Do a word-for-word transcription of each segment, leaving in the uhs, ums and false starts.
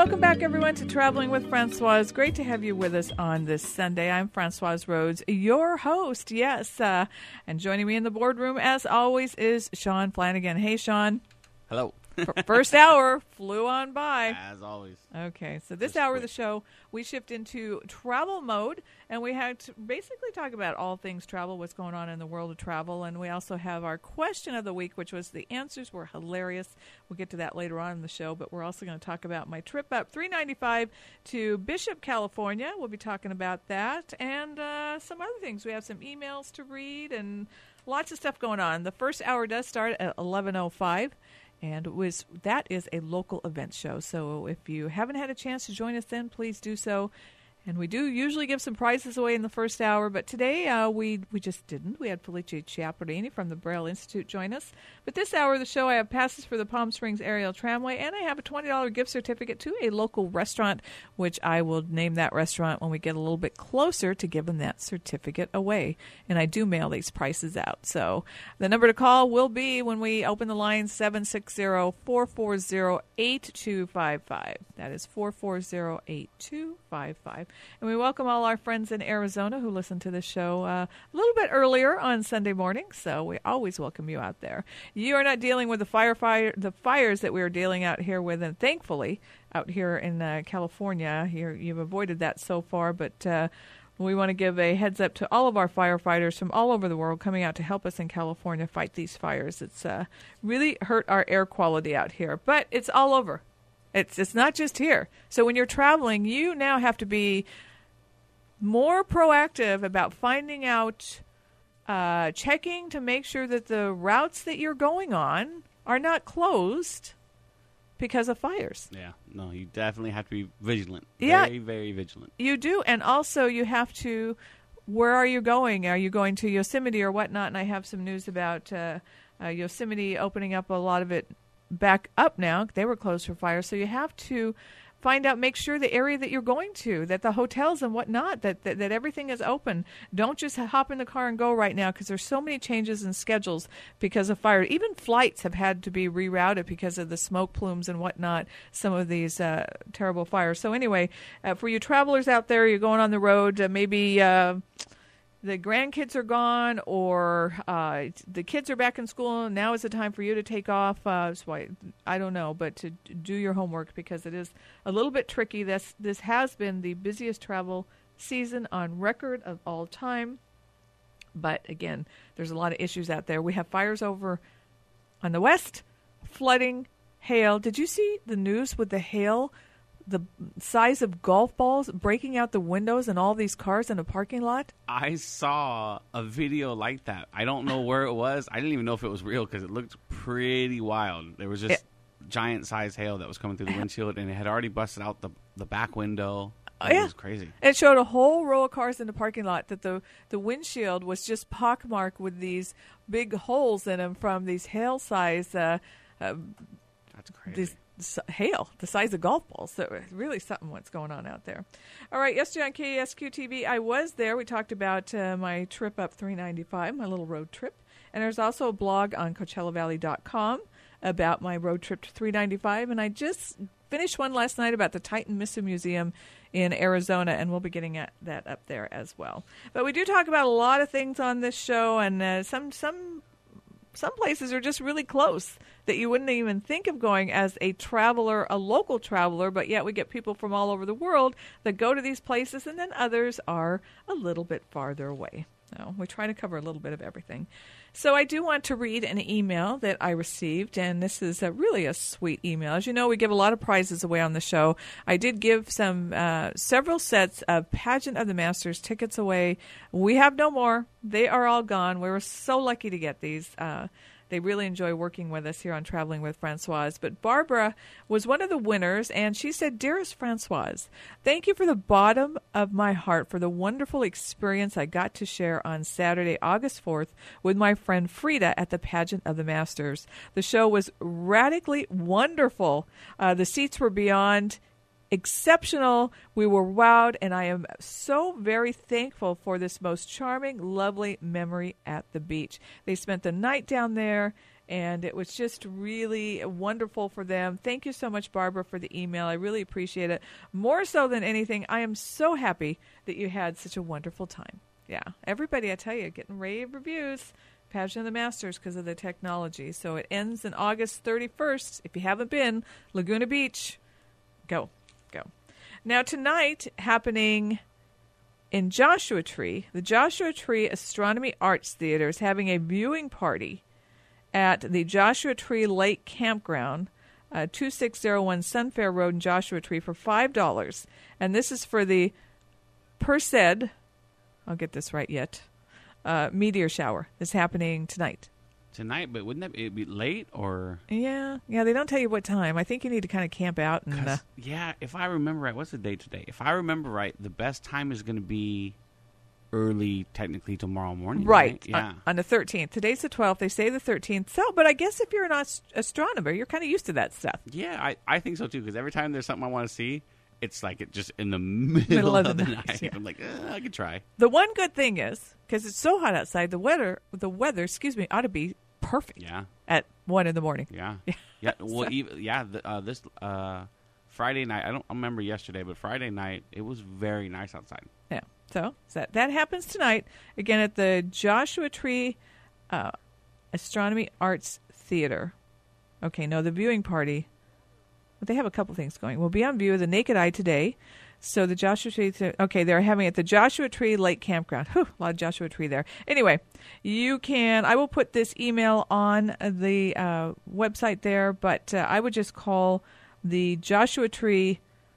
welcome back, everyone, to Traveling with Francoise. Great to have you with us on this Sunday. I'm Francoise Rhodes, your host, yes. Uh, and joining me in the boardroom, as always, is Sean Flanagan. Hey, Sean. Hello. First hour flew on by. As always. Okay, so this Just hour quick. of the show, we shift into travel mode, and we had to basically talk about all things travel, what's going on in the world of travel, and we also have our question of the week, which was the answers were hilarious. We'll get to that later on in the show, but we're also going to talk about my trip up three ninety-five to Bishop, California. We'll be talking about that, and uh, some other things. We have some emails to read, and lots of stuff going on. The first hour does start at eleven oh five. And it was that is a local event show. So if you haven't had a chance to join us then, please do so. And we do usually give some prizes away in the first hour, but today uh, we we just didn't. We had Felice Chiaparini from the Braille Institute join us. But this hour of the show, I have passes for the Palm Springs Aerial Tramway, and I have a twenty dollars gift certificate to a local restaurant, which I will name that restaurant when we get a little bit closer to giving that certificate away. And I do mail these prices out. So the number to call will be, when we open the line, seven six zero, four four zero, eight two five five. That is four four zero, eight two five five. And we welcome all our friends in Arizona who listen to this show uh, a little bit earlier on Sunday morning, so we always welcome you out there. You are not dealing with the fire, fire the fires that we are dealing out here with, and thankfully out here in uh, California, here you've avoided that so far, but uh, we want to give a heads up to all of our firefighters from all over the world coming out to help us in California fight these fires. It's uh, really hurt our air quality out here, but it's all over. It's it's not just here. So when you're traveling, you now have to be more proactive about finding out, uh, checking to make sure that the routes that you're going on are not closed because of fires. Yeah, no, you definitely have to be vigilant. Yeah. Very, very vigilant. You do, and also you have to, where are you going? Are you going to Yosemite or whatnot? And I have some news about uh, uh, Yosemite opening up a lot of it back up now. They were closed for fire, so you have to find out, make sure the area that you're going to, that the hotels and whatnot, that, that, that everything is open. Don't just hop in the car and go right now, because there's so many changes in schedules because of fire. Even flights have had to be rerouted because of the smoke plumes and whatnot, some of these uh, terrible fires. So anyway, uh, for you travelers out there, you're going on the road, uh, maybe uh, the grandkids are gone, or uh, the kids are back in school. Now is the time for you to take off. Uh, so I, I don't know, but to do your homework, because it is a little bit tricky. This this has been the busiest travel season on record of all time. But again, there's a lot of issues out there. We have fires over on the west, flooding, hail. Did you see the news with the hail? The size of golf balls breaking out the windows in all these cars in a parking lot? I saw a video like that. I don't know where it was. I didn't even know if it was real because it looked pretty wild. There was just it, giant size hail that was coming through the windshield, and it had already busted out the the back window. Oh, it yeah. was crazy. It showed a whole row of cars in the parking lot that the, the windshield was just pockmarked with these big holes in them from these hail size uh, uh, That's crazy. these hail, the size of golf balls. So really something what's going on out there. All right, yesterday on K E S Q T V, I was there. We talked about uh, my trip up three ninety-five, my little road trip. And there's also a blog on Coachella Valley dot com about my road trip to three ninety-five. And I just finished one last night about the Titan Missile Museum in Arizona, and we'll be getting at that up there as well. But we do talk about a lot of things on this show, and uh, some some some places are just really close that you wouldn't even think of going as a traveler, a local traveler, but yet we get people from all over the world that go to these places, and then others are a little bit farther away. So we try to cover a little bit of everything. So I do want to read an email that I received, and this is a, really a sweet email. As you know, we give a lot of prizes away on the show. I did give some uh, several sets of Pageant of the Masters tickets away. We have no more. They are all gone. We were so lucky to get these. Uh, They really enjoy working with us here on Traveling with Francoise. But Barbara was one of the winners, and she said, "Dearest Francoise, thank you for the bottom of my heart for the wonderful experience I got to share on Saturday, August fourth, with my friend Frida at the Pageant of the Masters. The show was radically wonderful. Uh, the seats were beyond exceptional. We were wowed, and I am so very thankful for this most charming, lovely memory at the beach. They spent the night down there, and it was just really wonderful for them. Thank you so much, Barbara, for the email. I really appreciate it. More so than anything, I am so happy that you had such a wonderful time. Yeah, everybody, I tell you, getting rave reviews. Pageant of the Masters because of the technology. So it ends on August thirty-first. If you haven't been, Laguna Beach, go, go. Now tonight, happening in Joshua Tree, the Joshua Tree Astronomy Arts Theater is having a viewing party at the Joshua Tree Lake Campground, uh, two six zero one Sunfair Road in Joshua Tree for five dollars. And this is for the Perseid, I'll get this right yet, Uh, meteor shower is happening tonight. Tonight, but wouldn't that be, be late or? Yeah, yeah. They don't tell you what time. I think you need to kind of camp out and. Uh, yeah, if I remember right, what's the date today? If I remember right, the best time is going to be early, technically tomorrow morning. Right. right? Yeah. On, on the thirteenth. Today's the twelfth. They say the thirteenth. So, but I guess if you're an ast- astronomer, you're kind of used to that stuff. Yeah, I, I think so too. Because every time there's something I want to see, it's like it just in the middle, middle of, of the, the night. night. Yeah. I'm like, eh, I could try. The one good thing is, because it's so hot outside, the weather, the weather, excuse me, ought to be perfect. Yeah. At one in the morning. Yeah. Yeah. Well, even, yeah. The, uh, this uh, Friday night, I don't remember yesterday, but Friday night it was very nice outside. Yeah. So that that happens tonight again at the Joshua Tree uh, Astronomy Arts Theater. Okay. No, the viewing party. But they have a couple things going. We'll be on view of the naked eye today. So the Joshua Tree, okay, they're having it at the Joshua Tree Lake Campground. Whew, a lot of Joshua Tree there. Anyway, you can, I will put this email on the uh, website there, but uh, I would just call the Joshua Tree,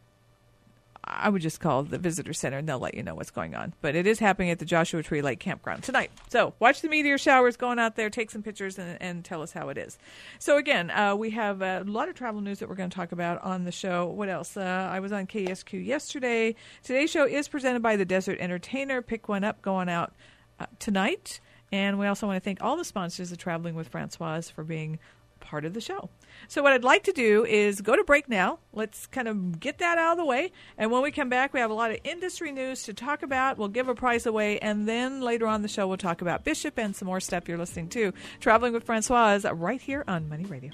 I would just call the visitor center and they'll let you know what's going on. But it is happening at the Joshua Tree Lake Campground tonight. So watch the meteor showers going out there, take some pictures, and, and tell us how it is. So again, uh, we have a lot of travel news that we're going to talk about on the show. What else? Uh, I was on K S Q yesterday. Today's show is presented by the Desert Entertainer. Pick one up going out uh, tonight. And we also want to thank all the sponsors of Traveling with Francoise for being part of the show. So what I'd like to do is go to break now. Let's kind of get that out of the way. And when we come back, we have a lot of industry news to talk about. We'll give a prize away. And then later on the show, we'll talk about Bishop and some more stuff you're listening to. Traveling with Francoise right here on Money Radio.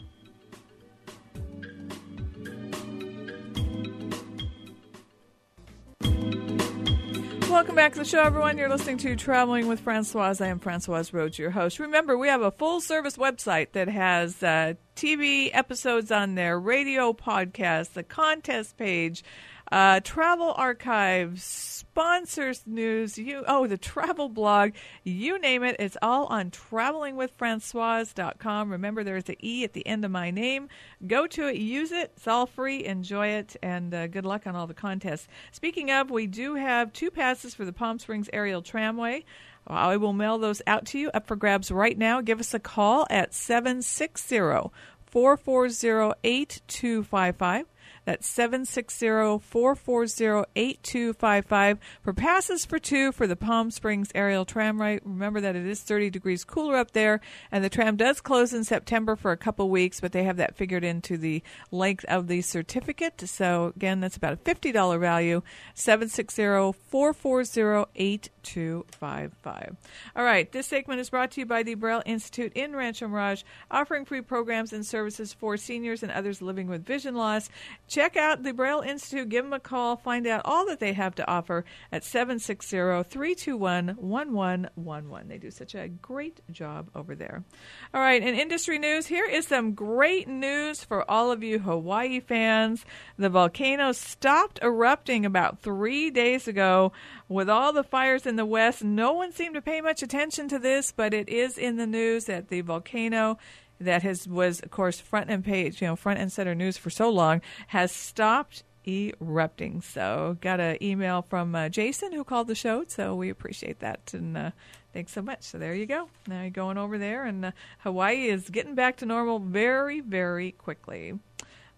Welcome back to the show, everyone. You're listening to Traveling with Francoise. I am Francoise Rhodes, your host. Remember, we have a full-service website that has uh, T V episodes on there, radio podcasts, the contest page, uh, travel archives, sponsors news, you oh, the travel blog, you name it. It's all on traveling with francoise dot com. Remember, there's an E at the end of my name. Go to it, use it. It's all free. Enjoy it, and uh, good luck on all the contests. Speaking of, we do have two passes for the Palm Springs Aerial Tramway. I will mail those out to you, up for grabs right now. Give us a call at seven six zero, four four zero, eight two five five. That's seven six zero, four four zero, eight two five five for passes for two for the Palm Springs Aerial Tramway. Remember that it is thirty degrees cooler up there, and the tram does close in September for a couple weeks, but they have that figured into the length of the certificate. So, again, that's about a fifty dollars value, seven six zero, four four zero, eight two five five. All right, this segment is brought to you by the Braille Institute in Rancho Mirage, offering free programs and services for seniors and others living with vision loss. Check out the Braille Institute. Give them a call. Find out all that they have to offer at seven six zero, three two one, one one one one. They do such a great job over there. All right, in industry news, here is some great news for all of you Hawaii fans. The volcano stopped erupting about three days ago. With all the fires in the west, no one seemed to pay much attention to this, but it is in the news that the volcano that has was, of course, front and page, you know, front and center news for so long, has stopped erupting. So got an email from uh, Jason who called the show, so we appreciate that, and uh, thanks so much. So there you go. Now you're going over there, and uh, Hawaii is getting back to normal very, very quickly.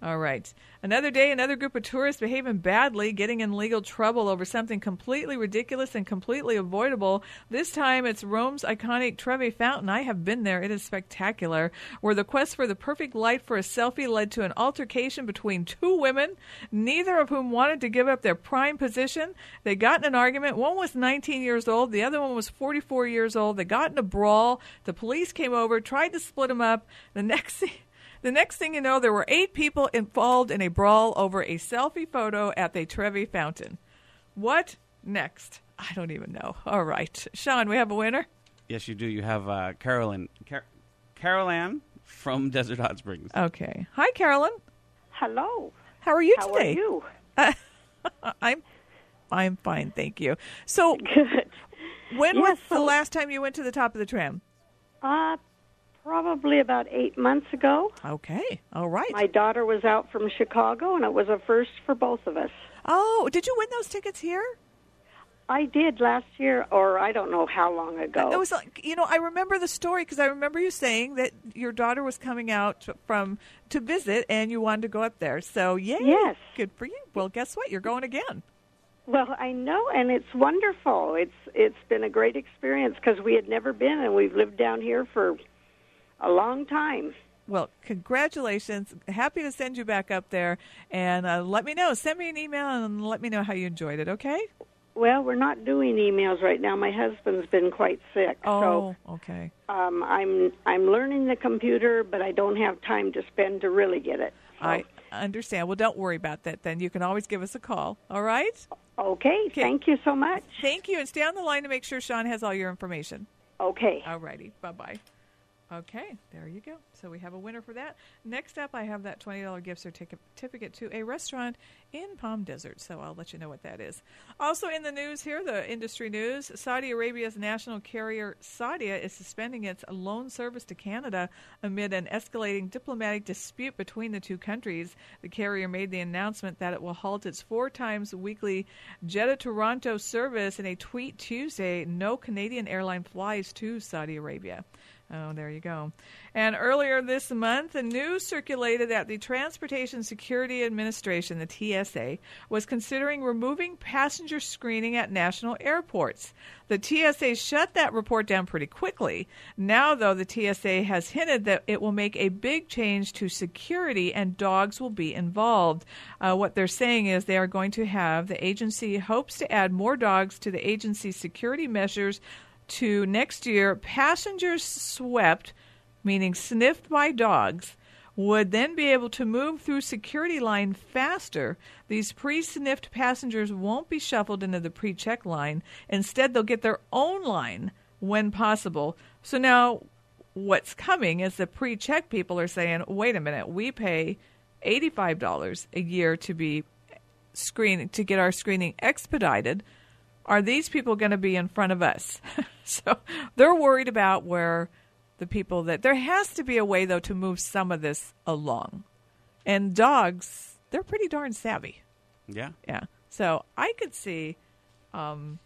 All right. Another day, another group of tourists behaving badly, getting in legal trouble over something completely ridiculous and completely avoidable. This time it's Rome's iconic Trevi Fountain. I have been there. It is spectacular. Where the quest for the perfect light for a selfie led to an altercation between two women, neither of whom wanted to give up their prime position. They got in an argument. One was nineteen years old. The other one was forty-four years old. They got in a brawl. The police came over, tried to split them up. The next thing... The next thing you know, there were eight people involved in a brawl over a selfie photo at the Trevi Fountain. What next? I don't even know. All right. Sean, we have a winner? Yes, you do. You have uh, Carolyn. Car- Carol Ann from Desert Hot Springs. Okay. Hi, Carolyn. Hello. How are you How today? are you? Uh, I'm, I'm fine, thank you. So, Good. when Yes, was the so- last time you went to the top of the tram? Uh, probably about eight months ago. Okay. All right. My daughter was out from Chicago, and it was a first for both of us. Oh, did you win those tickets here? I did last year, or I don't know how long ago. It was like, you know, I remember the story because I remember you saying that your daughter was coming out from to visit and you wanted to go up there. So, yay. Yes. Good for you. Well, guess what? You're going again. Well, I know, and it's wonderful. It's It's been a great experience because we had never been, and we've lived down here for a long time. Well, congratulations. Happy to send you back up there. And uh, let me know. Send me an email and let me know how you enjoyed it, okay? Well, we're not doing emails right now. My husband's been quite sick, Oh, okay. so um, I'm I'm learning the computer, but I don't have time to spend to really get it. So. I understand. Well, don't worry about that then. You can always give us a call, all right? Okay, Okay. thank you so much. Thank you. And stay on the line to make sure Sean has all your information. Okay. All righty. Bye-bye. Okay, there you go. So we have a winner for that. Next up, I have that twenty dollars gift certificate to a restaurant in Palm Desert, so I'll let you know what that is. Also in the news here, the industry news, Saudi Arabia's national carrier Saudia is suspending its loan service to Canada amid an escalating diplomatic dispute between the two countries. The carrier made the announcement that it will halt its four times weekly Jeddah-Toronto service in a tweet Tuesday. No Canadian airline flies to Saudi Arabia. Oh, there you go. And earlier this month, a news circulated that the Transportation Security Administration, the T S A, was considering removing passenger screening at national airports. The T S A shut that report down pretty quickly. Now, though, the T S A has hinted that it will make a big change to security and dogs will be involved. Uh, what they're saying is they are going to have, the agency hopes to add more dogs to the agency's security measures to next year. Passengers swept, meaning sniffed by dogs, would then be able to move through security line faster. These pre-sniffed passengers won't be shuffled into the pre-check line. Instead, they'll get their own line when possible. So now what's coming is the pre-check people are saying, wait a minute, we pay eighty-five dollars a year to be screened, to get our screening expedited. Are these people going to be in front of us? So they're worried about where the people that there has to be a way, though, to move some of this along. And dogs, they're pretty darn savvy. Yeah. Yeah. So I could see, um,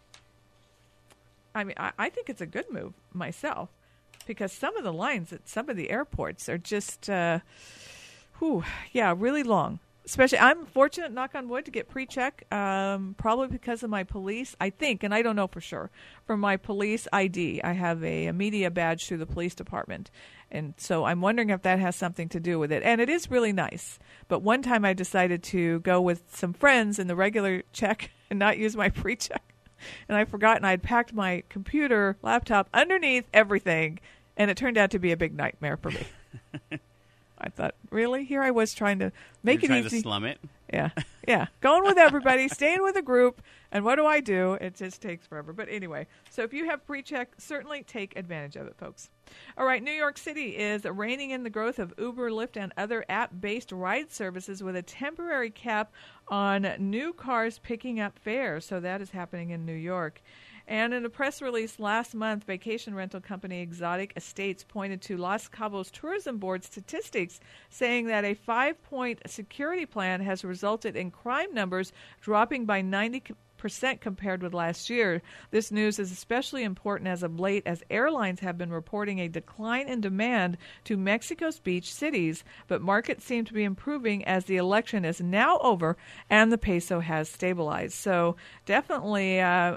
I mean, I, I think it's a good move myself because some of the lines at some of the airports are just, uh, whew, yeah, really long. Especially, I'm fortunate, knock on wood, to get pre-check, um, probably because of my police, I think, and I don't know for sure, from my police I D. I have a, a media badge through the police department, and so I'm wondering if that has something to do with it. And it is really nice. But one time I decided to go with some friends in the regular check and not use my pre-check. And I forgot, and I had packed my computer, laptop, underneath everything, and it turned out to be a big nightmare for me. I thought, really? Here I was trying to make You're it trying easy. to slum it. Yeah, yeah. Going with everybody, staying with a group, and what do I do? It just takes forever. But anyway, so if you have pre-check, certainly take advantage of it, folks. All right, New York City is reining in the growth of Uber, Lyft, and other app-based ride services with a temporary cap on new cars picking up fares. So that is happening in New York. And in a press release last month, vacation rental company Exotic Estates pointed to Los Cabos Tourism Board statistics saying that a five-point security plan has resulted in crime numbers dropping by ninety percent compared with last year. This news is especially important as of late as airlines have been reporting a decline in demand to Mexico's beach cities, but markets seem to be improving as the election is now over and the peso has stabilized. So definitely uh,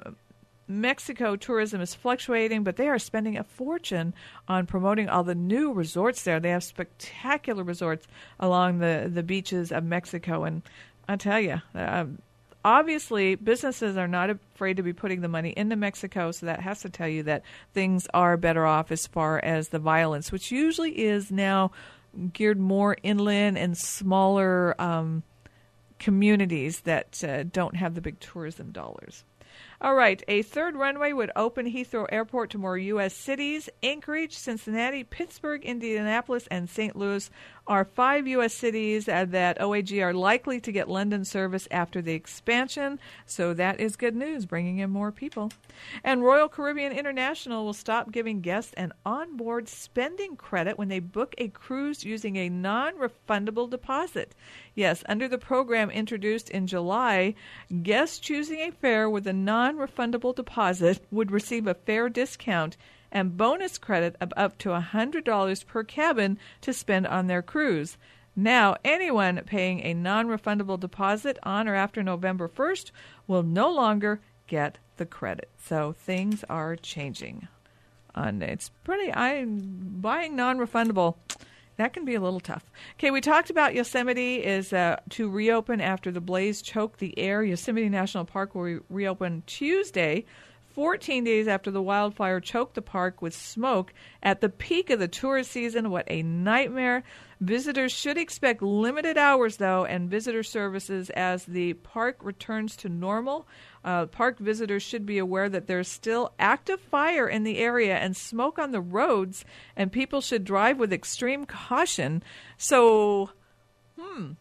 Mexico tourism is fluctuating, but they are spending a fortune on promoting all the new resorts there. They have spectacular resorts along the, the beaches of Mexico. And I tell you, uh, obviously businesses are not afraid to be putting the money into Mexico, so that has to tell you that things are better off as far as the violence, which usually is now geared more inland and smaller um, communities that uh, don't have the big tourism dollars. All right, a third runway would open Heathrow Airport to more U S cities. Anchorage, Cincinnati, Pittsburgh, Indianapolis, and Saint Louis are five U S cities uh, that O A G are likely to get London service after the expansion. So that is good news, bringing in more people. And Royal Caribbean International will stop giving guests an onboard spending credit when they book a cruise using a non-refundable deposit. Yes, under the program introduced in July, guests choosing a fare with a non-refundable deposit would receive a fare discount and bonus credit of up to one hundred dollars per cabin to spend on their cruise. Now, anyone paying a non-refundable deposit on or after November first will no longer get the credit. So things are changing. And it's pretty, I'm buying non-refundable. That can be a little tough. Okay, we talked about Yosemite is uh, to reopen after the blaze choked the air. Yosemite National Park will re- reopen Tuesday, fourteen days after the wildfire choked the park with smoke at the peak of the tourist season. What a nightmare. Visitors should expect limited hours, though, and visitor services as the park returns to normal. Uh, park visitors should be aware that there's still active fire in the area and smoke on the roads, and people should drive with extreme caution. So, hmm,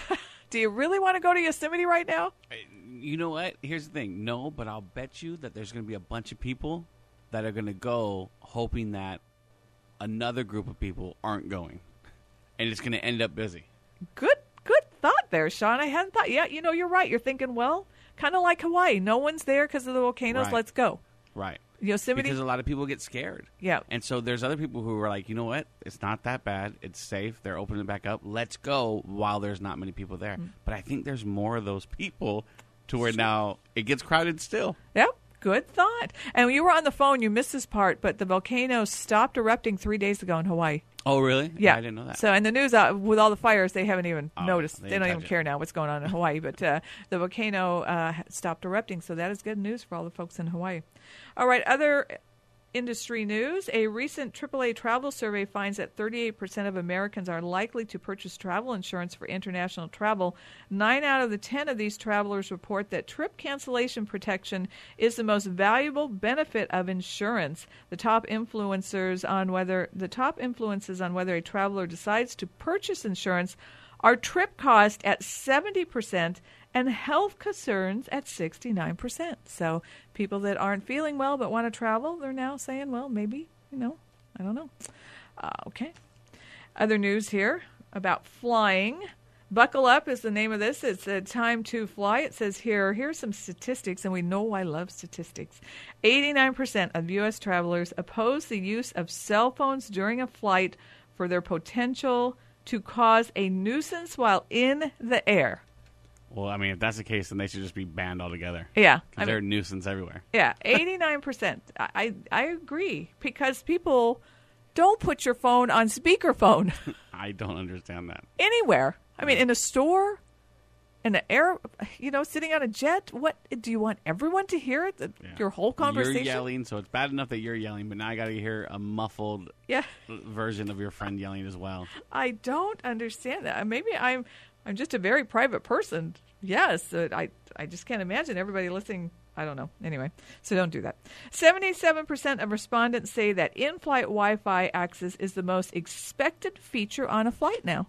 do you really want to go to Yosemite right now? You know what? Here's the thing. No, but I'll bet you that there's going to be a bunch of people that are going to go hoping that another group of people aren't going. And it's going to end up busy. Good good thought there, Sean. I hadn't thought. Yeah, you know, you're right. You're thinking, well, kind of like Hawaii. No one's there because of the volcanoes. Right. Let's go. Right. Yosemite. Because a lot of people get scared. Yeah. And so there's other people who are like, you know what? It's not that bad. It's safe. They're opening it back up. Let's go while there's not many people there. Mm. But I think there's more of those people to where now it gets crowded still. Yep. Good thought. And when you were on the phone, you missed this part, but the volcano stopped erupting three days ago in Hawaii. Oh, really? Yeah. I didn't know that. So, in the news, uh, with all the fires, they haven't even oh, noticed. They, they don't even it. care now what's going on in Hawaii. But uh, the volcano uh, stopped erupting, so that is good news for all the folks in Hawaii. All right, other industry news. A recent triple A travel survey finds that thirty-eight percent of Americans are likely to purchase travel insurance for international travel. Nine out of the ten of these travelers report that trip cancellation protection is the most valuable benefit of insurance. The top influencers on whether the top influences on whether a traveler decides to purchase insurance are trip cost at seventy percent and health concerns at sixty-nine percent. So people that aren't feeling well but want to travel, they're now saying, well, maybe, you know, I don't know. Uh, okay. Other news here about flying. Buckle Up is the name of this. It's a time to fly. It says here, here's some statistics, and we know I love statistics. eighty-nine percent of U S travelers oppose the use of cell phones during a flight for their potential to cause a nuisance while in the air. Well, I mean, if that's the case, then they should just be banned altogether. Yeah. Because they're a nuisance everywhere. Yeah, eighty-nine percent. I, I agree, because people don't put your phone on speakerphone. I don't understand that. Anywhere. I mean, in a store, in an air, you know, sitting on a jet. What, do you want everyone to hear it? The, yeah. Your whole conversation? You're yelling, so it's bad enough that you're yelling, but now I got to hear a muffled yeah. version of your friend yelling as well. I don't understand that. Maybe I'm I'm just a very private person. Yes, uh, I I just can't imagine everybody listening. I don't know. Anyway, so don't do that. seventy-seven percent of respondents say that in-flight Wi-Fi access is the most expected feature on a flight now.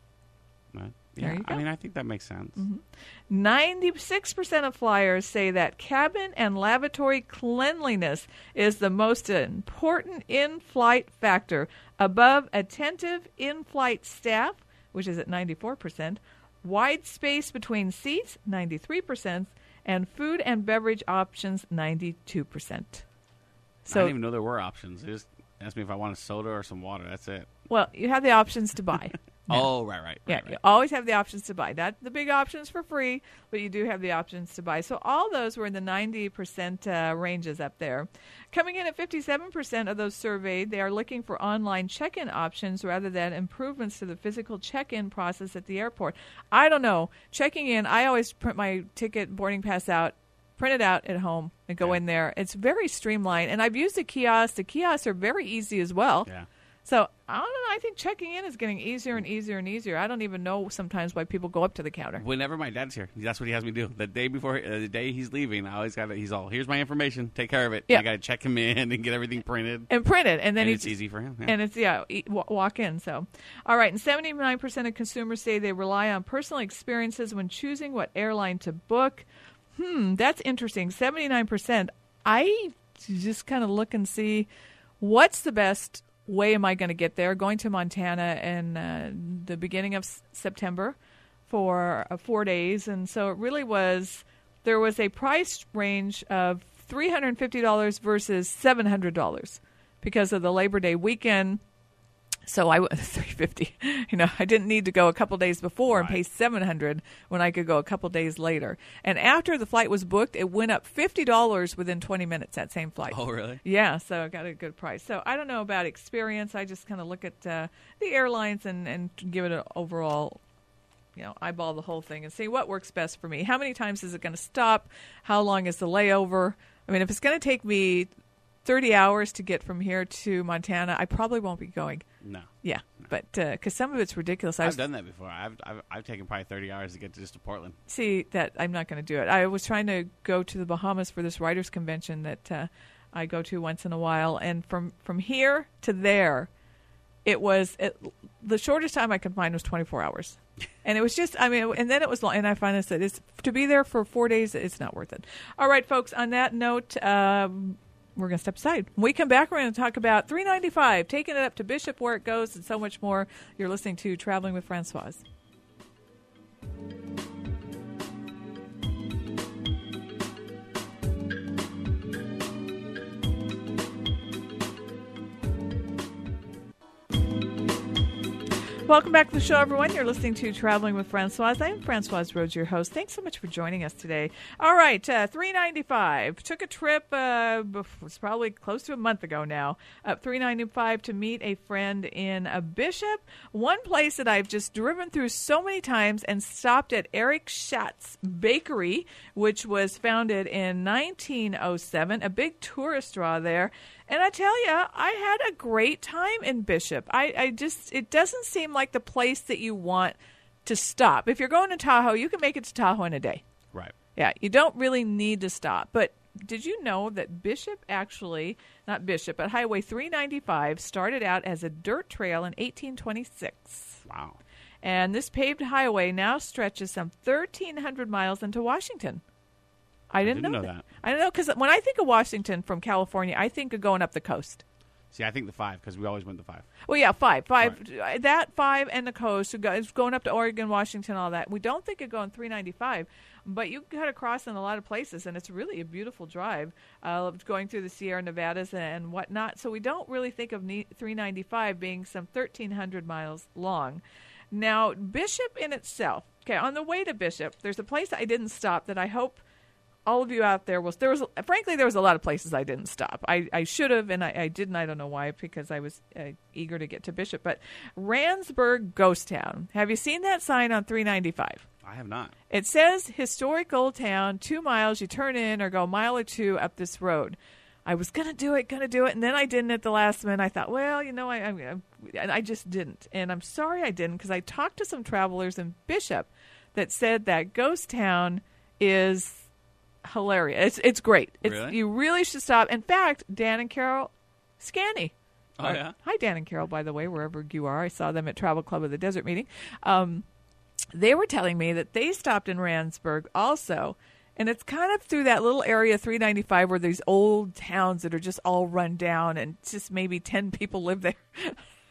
Right. Yeah, I mean, I think that makes sense. Mm-hmm. ninety-six percent of flyers say that cabin and lavatory cleanliness is the most important in-flight factor, above attentive in-flight staff, which is at ninety-four percent, wide space between seats, ninety-three percent, and food and beverage options, ninety-two percent. So, I didn't even know there were options. They just asked me if I wanted soda or some water. That's it. well, you have the options to buy. now. Oh, right, right. Yeah, right, right. you always have the options to buy. Not the big options for free, but you do have the options to buy. So all those were in the ninety percent uh, ranges up there. Coming in at fifty-seven percent of those surveyed, they are looking for online check-in options rather than improvements to the physical check-in process at the airport. I don't know. Checking in, I always print my ticket boarding pass out, print it out at home, and go Yeah. in there. It's very streamlined. And I've used the kiosks. The kiosks are very easy as well. Yeah. So, I don't know. I think checking in is getting easier and easier and easier. I don't even know sometimes why people go up to the counter. Whenever my dad's here, that's what he has me do. The day before, uh, the day he's leaving, I always got to, he's all, here's my information, take care of it. Yeah. I got to check him in and get everything printed. And print it. And then And he it's easy for him. Yeah. And it's, yeah, e- wa- walk in. So, all right. And seventy-nine percent of consumers say they rely on personal experiences when choosing what airline to book. Hmm, that's interesting. seventy-nine percent. I just kind of look and see what's the best way am I going to get there. Going to Montana in uh, the beginning of s- September for uh, four days. And so it really was, there was a price range of three hundred fifty dollars versus seven hundred dollars because of the Labor Day weekend. So I three fifty. You know, I didn't need to go a couple days before and Right. pay seven hundred when I could go a couple days later. And after the flight was booked, it went up fifty dollars within twenty minutes. That same flight. Oh, really? Yeah, so I got a good price. So I don't know about experience. I just kind of look at uh, the airlines and and give it an overall, you know, eyeball the whole thing and see what works best for me. How many times is it going to stop? How long is the layover? I mean, if it's going to take me thirty hours to get from here to Montana, I probably won't be going. No. Yeah, but because some of it's ridiculous. I was, I've done that before. I've, I've I've taken probably thirty hours to get to just to Portland. see that I'm not going to do it. I was trying to go to the Bahamas for this writers convention that uh, I go to once in a while, and from from here to there, it was it, the shortest time I could find was twenty-four hours. And it was just, I mean, and then it was long. And I finally said, it's, to be there for four days, it's not worth it. All right, folks, on that note, um, we're going to step aside. When we come back, we're going to talk about three ninety-five, taking it up to Bishop, where it goes, and so much more. You're listening to Traveling with Francoise. Welcome back to the show, everyone. You're listening to Traveling with Francoise. I'm Francoise Rhodes, your host. Thanks so much for joining us today. All right, uh, three ninety-five. Took a trip, uh, bef- it's probably close to a month ago now, up three ninety-five to meet a friend in a Bishop. One place that I've just driven through so many times and stopped at Eric Schatz Bakery, which was founded in nineteen oh seven, a big tourist draw there. And I tell you, I had a great time in Bishop. I, I just, it doesn't seem like the place that you want to stop. If you're going to Tahoe, you can make it to Tahoe in a day. Right. Yeah, you don't really need to stop. But did you know that Bishop actually, not Bishop, but Highway three ninety-five started out as a dirt trail in eighteen twenty-six? Wow. And this paved highway now stretches some thirteen hundred miles into Washington. I didn't, didn't know, know that. that. I don't know, because when I think of Washington from California, I think of going up the coast. See, I think the five because we always went the five. Well, yeah, five, five, uh, that five and the coast. So go- it's going up to Oregon, Washington, all that. We don't think of going three ninety-five, but you cut across in a lot of places, and it's really a beautiful drive, uh, going through the Sierra Nevadas and whatnot. So we don't really think of ne- three ninety-five being some thirteen hundred miles long. Now, Bishop in itself, okay, on the way to Bishop, there's a place I didn't stop that I hope all of you out there was there was frankly there was a lot of places I didn't stop. I, I should have and I, I didn't. I don't know why, because I was uh, eager to get to Bishop. But Randsburg Ghost Town. Have you seen that sign on three ninety-five? I have not. It says historic old town, two miles. You turn in or go a mile or two up this road. I was gonna do it, gonna do it, and then I didn't at the last minute. I thought, well, you know, I I, I, I just didn't, and I'm sorry I didn't, because I talked to some travelers in Bishop that said that Ghost Town is hilarious. It's it's great. It's, Really? You really should stop. In fact, Dan and Carol Scanny. Oh, Uh, yeah? Hi, Dan and Carol, by the way, wherever you are. I saw them at Travel Club of the Desert meeting. Um, they were telling me that they stopped in Randsburg also, and it's kind of through that little area, three ninety-five, where these old towns that are just all run down and just maybe ten people live there.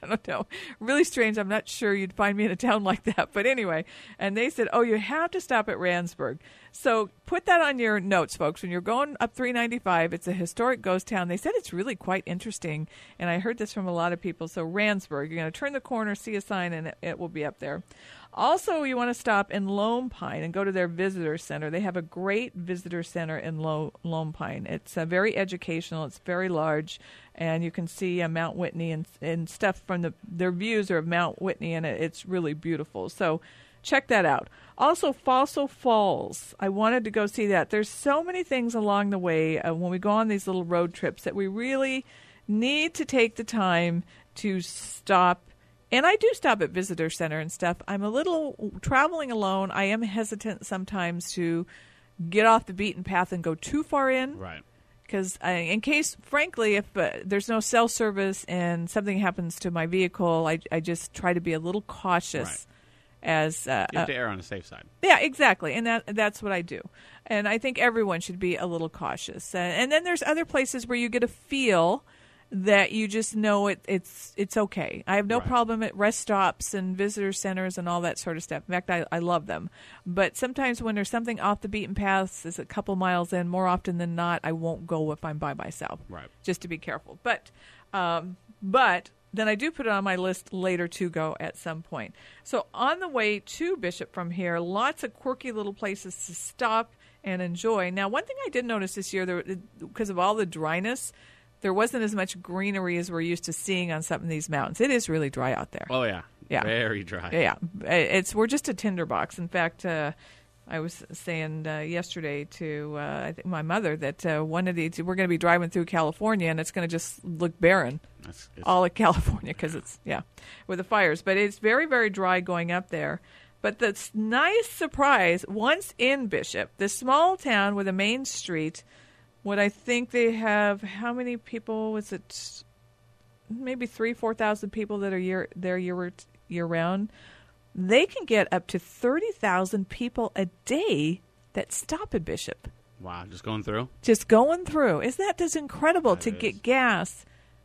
don't know. Really strange. I'm not sure you'd find me in a town like that. But anyway, and they said, oh, you have to stop at Randsburg. So put that on your notes, folks. When you're going up three ninety-five, it's a historic ghost town. They said it's really quite interesting, and I heard this from a lot of people. So Randsburg, you're going to turn the corner, see a sign, and it, it will be up there. Also, you want to stop in Lone Pine and go to their visitor center. They have a great visitor center in Lo- Lone Pine. It's uh, very educational. It's very large, and you can see uh, Mount Whitney and, and stuff from the their views are of Mount Whitney, and it, it's really beautiful. So check that out. Also, Fossil Falls. I wanted to go see that. There's so many things along the way uh, when we go on these little road trips that we really need to take the time to stop. And I do stop at visitor center and stuff. I'm a little traveling alone. I am hesitant sometimes to get off the beaten path and go too far in. Right. Because in case, frankly, if uh, there's no cell service and something happens to my vehicle, I, I just try to be a little cautious. Right. As uh, you have to err on the safe side. Yeah, exactly, and that that's what I do. And I think everyone should be a little cautious. Uh, and then there's other places where you get a feel that you just know it, it's it's okay. I have no Right. problem at rest stops and visitor centers and all that sort of stuff. In fact, I, I love them. But sometimes when there's something off the beaten path, is a couple miles in, more often than not, I won't go if I'm by myself. Right. Just to be careful. But um, but then I do put it on my list later to go at some point. So on the way to Bishop from here, lots of quirky little places to stop and enjoy. Now, one thing I did notice this year, there, because of all the dryness, there wasn't as much greenery as we're used to seeing on some of these mountains. It is really dry out there. Oh, yeah. Yeah. Very dry. Yeah, it's we're just a tinderbox. In fact, uh, I was saying uh, yesterday to uh, I think my mother that uh, one of these we're going to be driving through California and it's going to just look barren, That's, it's, all of California because it's yeah with the fires. But it's very very dry going up there. But the nice surprise once in Bishop, this small town with a main street. What I think they have, how many people was it? Maybe three, four thousand people that are year there year year round. They can get up to thirty thousand people a day that stop at Bishop. Wow, just going through? Just going through. Isn't that just incredible That to is. get gas?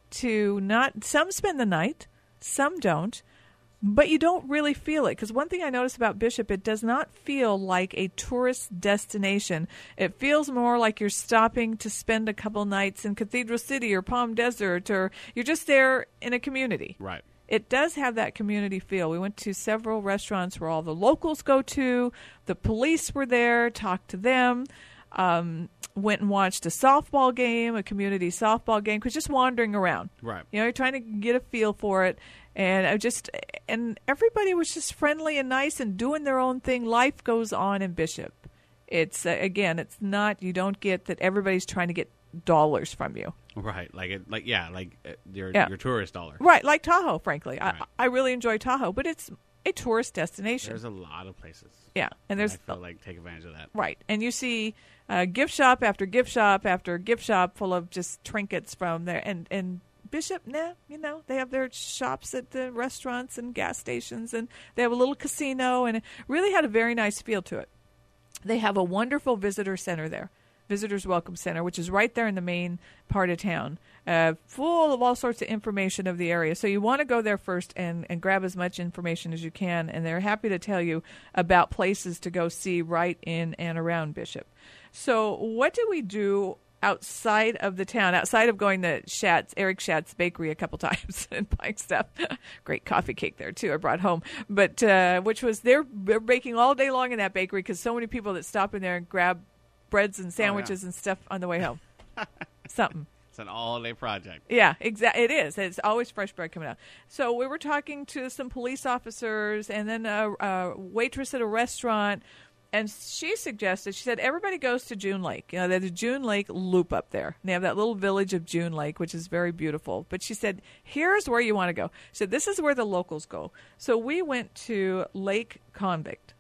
To not some spend the night, some don't. But you don't really feel it. Because one thing I noticed about Bishop, it does not feel like a tourist destination. It feels more like you're stopping to spend a couple nights in Cathedral City or Palm Desert, or you're just there in a community. Right. It does have that community feel. We went to several restaurants where all the locals go to. The police were there, talked to them. Um, went and watched a softball game, a community softball game, because just wandering around. Right. You know, you're trying to get a feel for it. And I just, and everybody was just friendly and nice and doing their own thing. Life goes on in Bishop. It's, uh, again, it's not, you don't get that everybody's trying to get dollars from you. Right. Like, it, like yeah, like uh, your, Yeah. your tourist dollar. Right, like Tahoe, frankly. Right. I, I really enjoy Tahoe, but it's a tourist destination. There's a lot of places. Yeah, and there's, I feel like take advantage of that. right. And you see uh, gift shop after gift shop after gift shop full of just trinkets from there. And, and Bishop, nah, you know, they have their shops at the restaurants and gas stations, and they have a little casino, and it really had a very nice feel to it. They have a wonderful visitor center there, Visitors Welcome Center, which is right there in the main part of town, uh, full of all sorts of information of the area. So you want to go there first and, and grab as much information as you can, and they're happy to tell you about places to go see right in and around Bishop. So what do we do outside of the town, outside of going to Schatz, Eric Schatz Bakery a couple times and buying stuff? Great coffee cake there, too, I brought home. But uh, which was, they're, they're baking all day long in that bakery because so many people that stop in there and grab breads and sandwiches oh, yeah. and stuff on the way home. Something. It's an all-day project. Yeah, exactly. It is. It's always fresh bread coming out. So we were talking to some police officers and then a, a waitress at a restaurant. And she suggested, she said, everybody goes to June Lake. You know, there's a June Lake loop up there. And they have that little village of June Lake, which is very beautiful. But she said, here's where you want to go. She said, this is where the locals go. So we went to Lake Convict.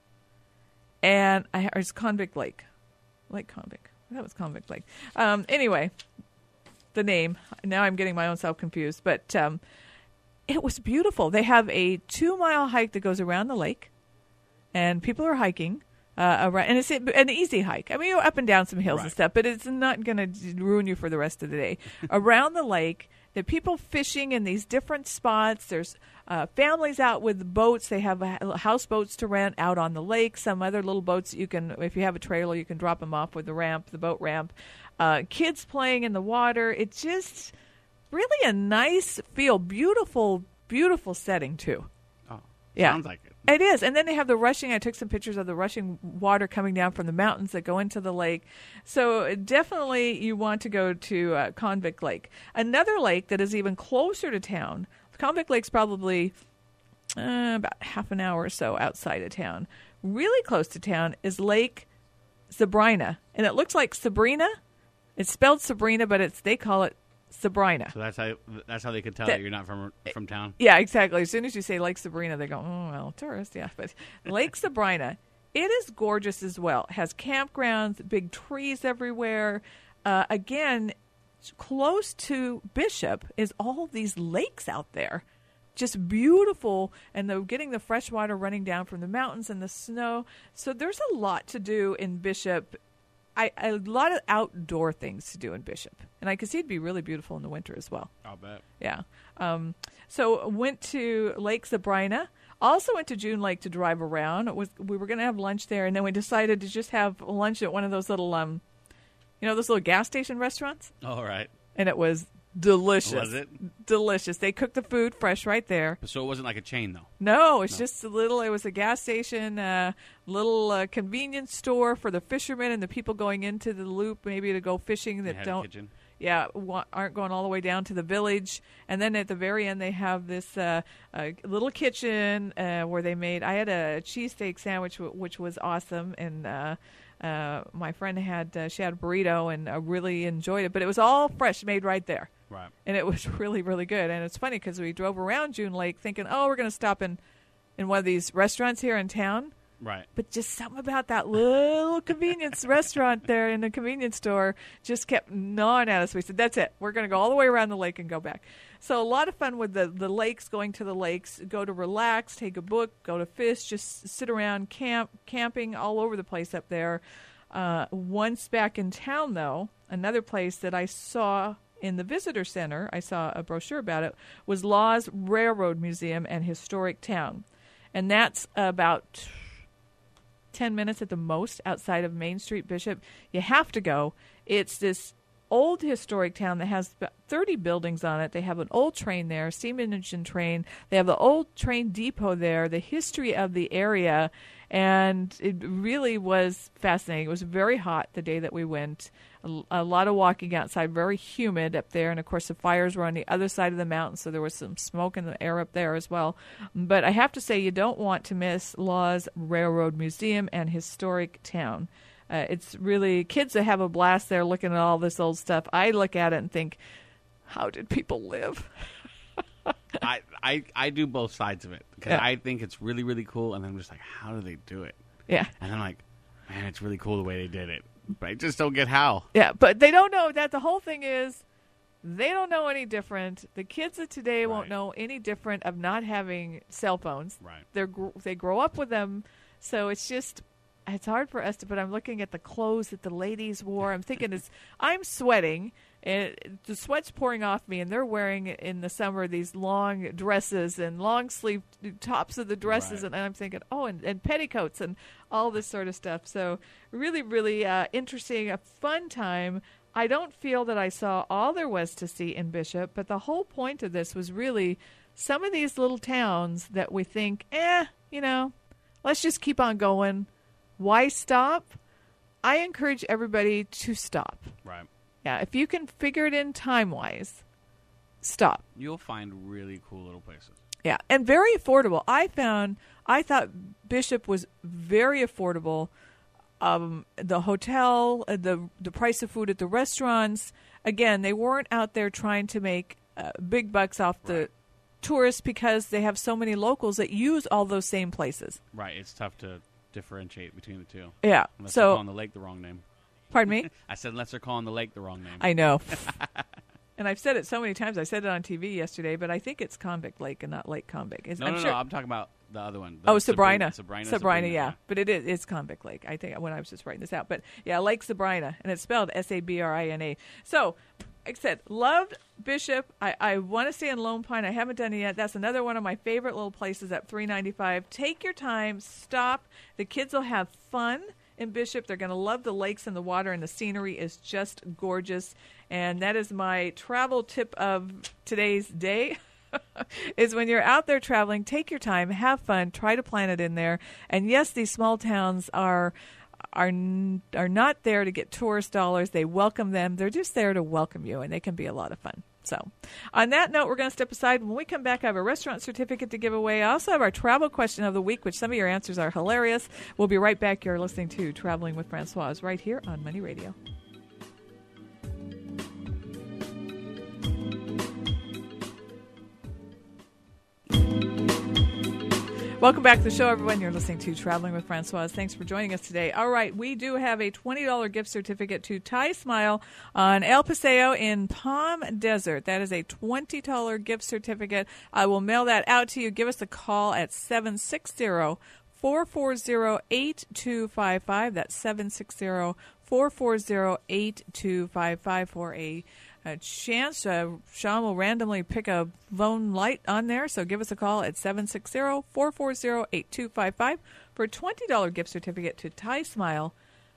And I, or it's Convict Lake. Lake Convict. That was Convict Lake. Um, anyway, the name. Now I'm getting my own self confused. But um, it was beautiful. They have a two-mile hike that goes around the lake. And people are hiking. Uh, around, and it's an easy hike. I mean, you're up and down some hills Right. and stuff, but it's not going to ruin you for the rest of the day. Around the lake, there are people fishing in these different spots. There's uh, families out with boats. They have uh, houseboats to rent out on the lake. Some other little boats that you can, if you have a trailer, you can drop them off with the ramp, the boat ramp. Uh, kids playing in the water. It's just really a nice feel. Beautiful, beautiful setting, too. Oh, Yeah. sounds like it. It is. And then they have the rushing. I took some pictures of the rushing water coming down from the mountains that go into the lake. So definitely you want to go to uh, Convict Lake. Another lake that is even closer to town. Convict Lake's probably uh, about half an hour or so outside of town. Really close to town is Lake Sabrina. And it looks like Sabrina. It's spelled Sabrina, but it's they call it Sabrina. So that's how that's how they could tell That- that you're not from from town. Yeah, exactly. As soon as you say Lake Sabrina, they go, oh, well, tourist, yeah. But Lake Sabrina, it is gorgeous as well. It has campgrounds, big trees everywhere. Uh, again, close to Bishop is all these lakes out there. Just beautiful, and they're getting the fresh water running down from the mountains and the snow. So there's a lot to do in Bishop. I, a lot of outdoor things to do in Bishop. And I could see it'd be really beautiful in the winter as well. I'll bet. Yeah. Um, so went to Lake Sabrina. Also went to June Lake to drive around. It was we were going to have lunch there, and then we decided to just have lunch at one of those little, um, you know, those little gas station restaurants. All right. And it was delicious. Was it? Delicious. They cooked the food fresh right there. So it wasn't like a chain, though. No, it's No. just a little. It was a gas station, uh, little uh, convenience store for the fishermen and the people going into the loop, maybe to go fishing They that had a don't. kitchen. Yeah, wa- aren't going all the way down to the village. And then at the very end, they have this uh, uh, little kitchen uh, where they made. I had a cheesesteak sandwich, w- which was awesome, and uh, uh, my friend had uh, she had a burrito, and I really enjoyed it. But it was all fresh, made right there, Right. and it was really, really good. And it's funny because we drove around June Lake thinking, oh, we're going to stop in in one of these restaurants here in town. Right. But just something about that little convenience restaurant there in the convenience store just kept gnawing at us. We said, that's it. We're going to go all the way around the lake and go back. So a lot of fun with the, the lakes, going to the lakes, go to relax, take a book, go to fish, just sit around, camp, camping all over the place up there. Uh, once back in town, though, another place that I saw in the visitor center, I saw a brochure about it, was Laws Railroad Museum and Historic Town. And that's about ten minutes at the most outside of Main Street, Bishop. You have to go. It's this old historic town that has about thirty buildings on it. They have an old train there, steam engine train. They have the old train depot there, the history of the area, and it really was fascinating. It was very hot the day that we went. A, a lot of walking outside, very humid up there, and of course the fires were on the other side of the mountain, so there was some smoke in the air up there as well. But I have to say, you don't want to miss Laws Railroad Museum and Historic Town. Uh, it's really kids that have a blast there looking at all this old stuff. I look at it and think, how did people live? I, I I do both sides of it because Yeah. I think it's really, really cool, and I'm just like, how do they do it? Yeah. And I'm like, man, it's really cool the way they did it. But I just don't get how. Yeah, but they don't know that the whole thing is they don't know any different. The kids of today won't Right. know any different of not having cell phones. Right. They're gr- they grow up with them, so it's just it's hard for us to. But I'm looking at the clothes that the ladies wore. I'm thinking, it's I'm sweating, and the sweat's pouring off me, and they're wearing in the summer these long dresses and long sleeve tops of the dresses, Right. and I'm thinking, oh, and, and petticoats and all this sort of stuff. So really, really uh, interesting, a fun time. I don't feel that I saw all there was to see in Bishop, but the whole point of this was really some of these little towns that we think, eh, you know, let's just keep on going. Why stop? I encourage everybody to stop. Right. Yeah, if you can figure it in time-wise, stop. You'll find really cool little places. Yeah, and very affordable. I found, I thought Bishop was very affordable. Um, the hotel, uh, the the price of food at the restaurants. Again, they weren't out there trying to make uh, big bucks off the Right. tourists because they have so many locals that use all those same places. Right. It's tough to differentiate between the two. Yeah. Unless they're So, calling the lake the wrong name. pardon me? I said unless they're calling the lake the wrong name. I know. And I've said it so many times. I said it on T V yesterday, but I think it's Convict Lake and not Lake Convict. It's, No, I'm no, sure. no. I'm talking about the other one. The Oh, Sabrina. Sabrina. Sabrina, yeah. But it is it's Convict Lake, I think, when I was just writing this out. But, yeah, Lake Sabrina, and it's spelled S A B R I N A. So, like I said, loved Bishop. I, I want to stay in Lone Pine. I haven't done it yet. That's another one of my favorite little places at three ninety-five. Take your time. Stop. The kids will have fun in Bishop. They're going to love the lakes and the water, and the scenery is just gorgeous. And that is my travel tip of today's day. Is when you're out there traveling, take your time, have fun, try to plan it in there. And yes, these small towns are are are not there to get tourist dollars. They welcome them. They're just there to welcome you, and they can be a lot of fun. So on that note, we're going to step aside. When we come back, I have a restaurant certificate to give away. I also have our travel question of the week, which some of your answers are hilarious. We'll be right back. You're listening to Traveling with Francoise right here on Money Radio. Welcome back to the show, everyone. You're listening to Traveling with Francoise. Thanks for joining us today. All right, we do have a twenty dollars gift certificate to Thai Smile on El Paseo in Palm Desert. That is a twenty dollars gift certificate. I will mail that out to you. Give us a call at seven six zero, four four zero, eight two five five. That's seven six zero, four four zero, eight two five five for a A chance. Uh, Sean will randomly pick a phone light on there, so give us a call at seven six zero, four four zero, eight two five five for a twenty dollars gift certificate to Thai Smile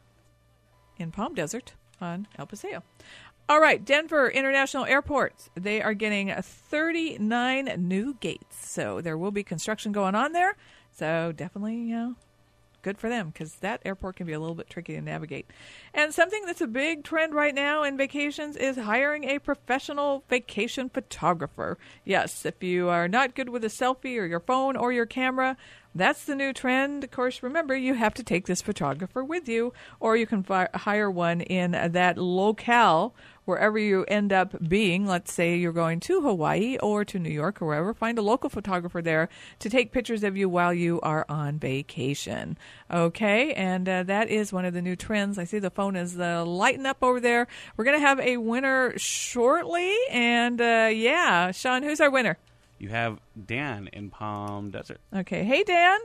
in Palm Desert on El Paseo. All right, Denver International Airport. They are getting thirty-nine new gates, so there will be construction going on there, so definitely, you know, good for them, because that airport can be a little bit tricky to navigate. And something that's a big trend right now in vacations is hiring a professional vacation photographer. Yes, if you are not good with a selfie or your phone or your camera, that's the new trend. Of course, remember, you have to take this photographer with you, or you can fi- hire one in that locale wherever you end up being. Let's say you're going to Hawaii or to New York or wherever. Find a local photographer there to take pictures of you while you are on vacation. Okay, and uh, that is one of the new trends. I see the phone is uh, lighting up over there. We're going to have a winner shortly. And, uh, yeah, Sean, who's our winner? You have Dan in Palm Desert. Okay. Hey, Dan.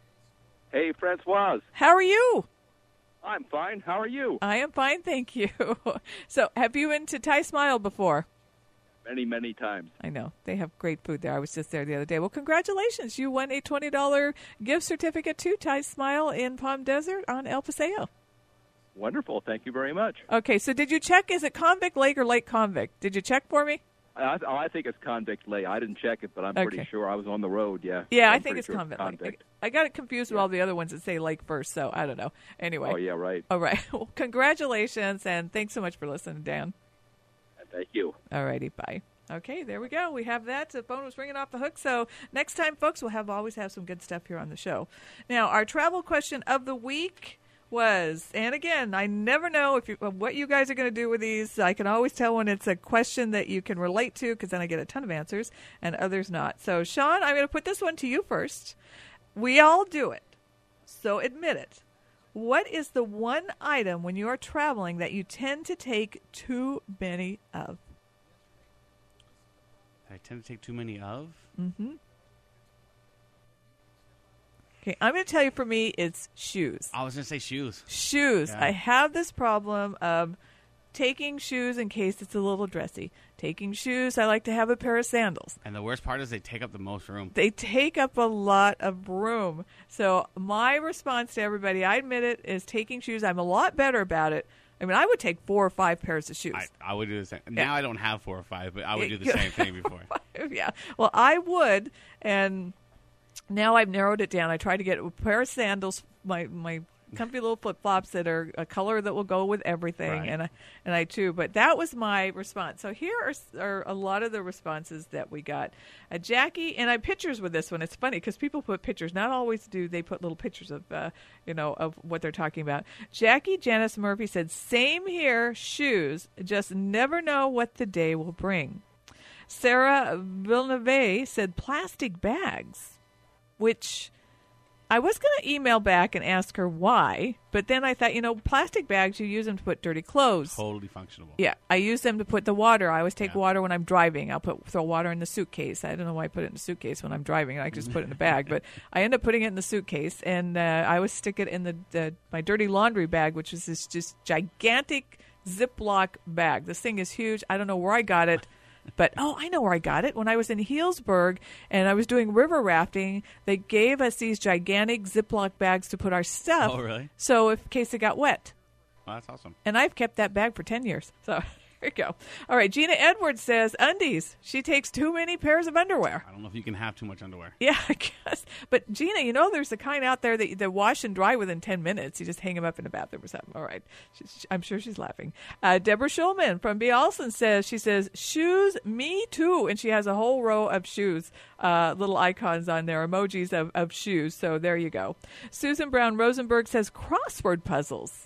Hey, Francoise. How are you? I'm fine. How are you? I am fine, thank you. So, have you been to Thai Smile before? Many, many times. I know. They have great food there. I was just there the other day. Well, congratulations. You won a twenty dollars gift certificate to Thai Smile in Palm Desert on El Paseo. Wonderful. Thank you very much. Okay, so did you check? Is it Convict Lake or Lake Convict? Did you check for me? I, I think it's Convict Lake. I didn't check it, but I'm Okay. pretty sure I was on the road, yeah. Yeah, I'm I think pretty it's sure Convict, Convict. Lake. I, I got it confused with all the other ones that say Lake first, so I don't know. Anyway. Oh, yeah, right. All right. Well, congratulations, and thanks so much for listening, Dan. Thank you. All righty, bye. Okay, there we go. We have that. The phone was ringing off the hook. So next time, folks, we'll have always have some good stuff here on the show. Now, our travel question of the week was, and again, I never know if you, what you guys are going to do with these. I can always tell when it's a question that you can relate to, because then I get a ton of answers, and others not. So, Sean, I'm going to put this one to you first. We all do it, so admit it. What is the one item when you are traveling that you tend to take too many of? I tend to take too many of? Mm-hmm. Okay, I'm going to tell you, for me, it's shoes. I was going to say shoes. Shoes. Yeah. I have this problem of taking shoes in case it's a little dressy. Taking shoes, I like to have a pair of sandals. And the worst part is they take up the most room. They take up a lot of room. So my response to everybody, I admit it, is taking shoes. I'm a lot better about it. I mean, I would take four or five pairs of shoes. I, I would do the same. Yeah. Now I don't have four or five, but I would Yeah, do the you- same thing before. Yeah. Well, I would, and now I've narrowed it down. I try to get a pair of sandals, my my comfy little flip flops that are a color that will go with everything, Right. and I and I too. But that was my response. So here are, s- are a lot of the responses that we got. Uh, Jackie, and I have pictures with this one. It's funny because people put pictures. Not always do they put little pictures of uh, you know of what they're talking about. Jackie Janice Murphy said, "Same here. Shoes. Just never know what the day will bring." Sarah Villeneuve said, "Plastic bags," which I was going to email back and ask her why, but then I thought, you know, plastic bags, you use them to put dirty clothes. Totally functional. Yeah, I use them to put the water. I always take Yeah. water when I'm driving. I'll put throw water in the suitcase. I don't know why I put it in the suitcase when I'm driving. I just put it in a bag, but I end up putting it in the suitcase, and uh, I always stick it in the, the my dirty laundry bag, which is this just gigantic Ziploc bag. This thing is huge. I don't know where I got it. But, oh, I know where I got it. When I was in Healdsburg and I was doing river rafting, they gave us these gigantic Ziploc bags to put our stuff. Oh, really? So, if, in case it got wet. Oh, that's awesome. And I've kept that bag for ten years. So, here you go. All right, Gina Edwards says, undies. She takes too many pairs of underwear. I don't know if you can have too much underwear. Yeah, I guess. But, Gina, you know there's the kind out there that, that wash and dry within ten minutes. You just hang them up in the bathroom or something. All right. She's, I'm sure she's laughing. Uh, Deborah Schulman from B. Olson says, she says, shoes, me too. And she has a whole row of shoes, uh, little icons on there, emojis of, of shoes. So there you go. Susan Brown Rosenberg says, crossword puzzles.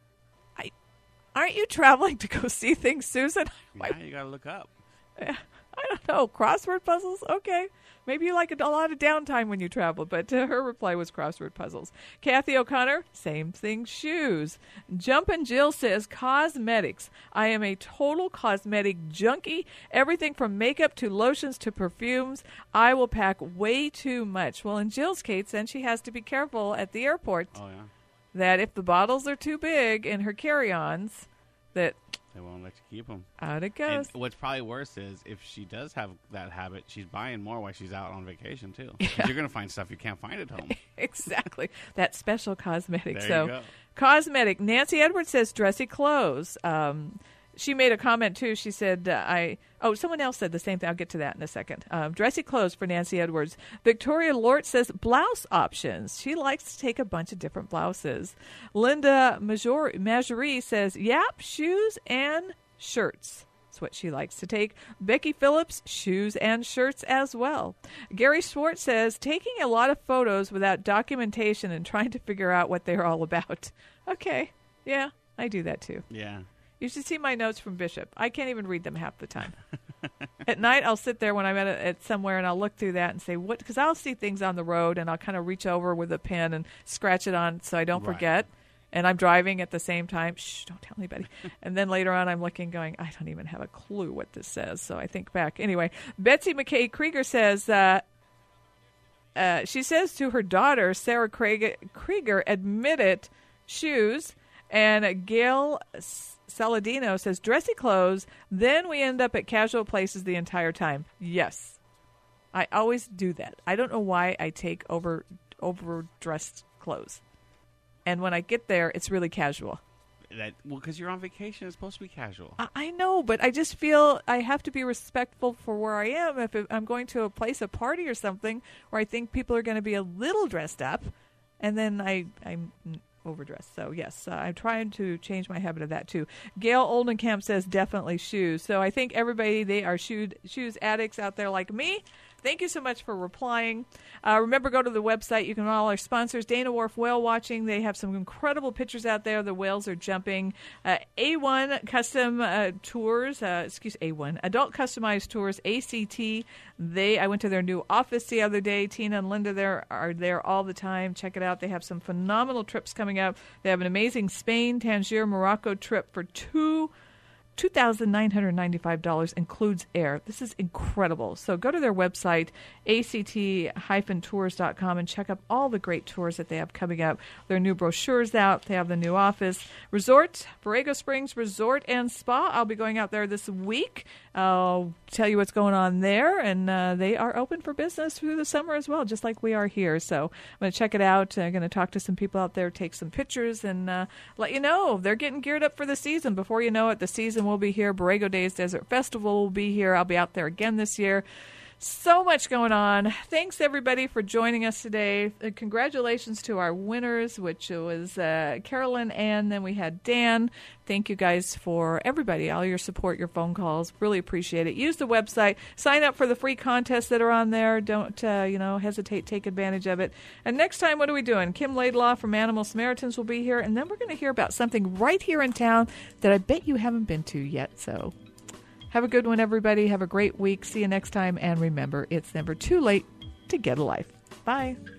I Aren't you traveling to go see things, Susan? Yeah, you got to look up. I don't know. Crossword puzzles? Okay. Maybe you like a, a lot of downtime when you travel, but uh, her reply was crossword puzzles. Kathy O'Connor, same thing, shoes. Jumpin' Jill says, cosmetics. I am a total cosmetic junkie. Everything from makeup to lotions to perfumes. I will pack way too much. Well, in Jill's case, then she has to be careful at the airport Oh, yeah. that if the bottles are too big in her carry-ons, that They won't let you keep them. out it And goes. what's probably worse is if she does have that habit, she's buying more while she's out on vacation, too. 'Cause you're going to find stuff you can't find at home. Exactly. That special cosmetic. There so, you go. cosmetic. Nancy Edwards says dressy clothes. Um, she made a comment, too. She said, uh, I, oh, someone else said the same thing. I'll get to that in a second. Um, dressy clothes for Nancy Edwards. Victoria Lort says blouse options. She likes to take a bunch of different blouses. Linda Majorie says, yep, shoes and shirts. That's what she likes to take. Becky Phillips, shoes and shirts as well. Gary Schwartz says, taking a lot of photos without documentation and trying to figure out what they're all about. Okay. Yeah, I do that too. Yeah. You should see my notes from Bishop. I can't even read them half the time. At night, I'll sit there when I'm at, a, at somewhere and I'll look through that and say, what? Because I'll see things on the road and I'll kind of reach over with a pen and scratch it on so I don't Right. forget. And I'm driving at the same time. Shh, don't tell anybody. And then later on, I'm looking, going, I don't even have a clue what this says. So I think back. Anyway, Betsy McKay Krieger says, uh, uh, she says to her daughter, Sarah Krieger, Krieger admitted shoes. And Gail Saladino says, dressy clothes, then we end up at casual places the entire time. Yes. I always do that. I don't know why I take over overdressed clothes. And when I get there, it's really casual. That well, because you're on vacation, it's supposed to be casual. I, I know, but I just feel I have to be respectful for where I am. If it, I'm going to a place, a party or something, where I think people are going to be a little dressed up, and then I, I'm overdressed. So, yes, uh, I'm trying to change my habit of that, too. Gail Oldenkamp says definitely shoes. So I think everybody, they are shoe, shoes addicts out there like me. Thank you so much for replying. Uh, remember, go to the website. You can follow our sponsors, Dana Wharf Whale Watching. They have some incredible pictures out there. The whales are jumping. Uh, A one Custom uh, Tours, uh, excuse A one Adult Customized Tours, A C T. They, I went to their new office the other day. Tina and Linda there are there all the time. Check it out. They have some phenomenal trips coming up. They have an amazing Spain, Tangier, Morocco trip for two two thousand nine hundred ninety-five dollars, includes air. This is incredible. So go to their website, A C T tours dot com, and check out all the great tours that they have coming up. Their new brochures out. They have the new office. Resort, Borrego Springs Resort and Spa. I'll be going out there this week. I'll tell you what's going on there. And uh, they are open for business through the summer as well, just like we are here. So I'm going to check it out. I'm going to talk to some people out there, take some pictures, and uh, let you know. They're getting geared up for the season. Before you know it, the season will be here. Borrego Days Desert Festival will be here. I'll be out there again this year. So much going on. Thanks, everybody, for joining us today. Uh, congratulations to our winners, which was uh, Carolyn, and then we had Dan. Thank you guys for everybody, all your support, your phone calls. Really appreciate it. Use the website. Sign up for the free contests that are on there. Don't, uh, you know, hesitate. Take advantage of it. And next time, what are we doing? Kim Laidlaw from Animal Samaritans will be here, and then we're going to hear about something right here in town that I bet you haven't been to yet. So have a good one, everybody. Have a great week. See you next time. And remember, it's never too late to get a life. Bye.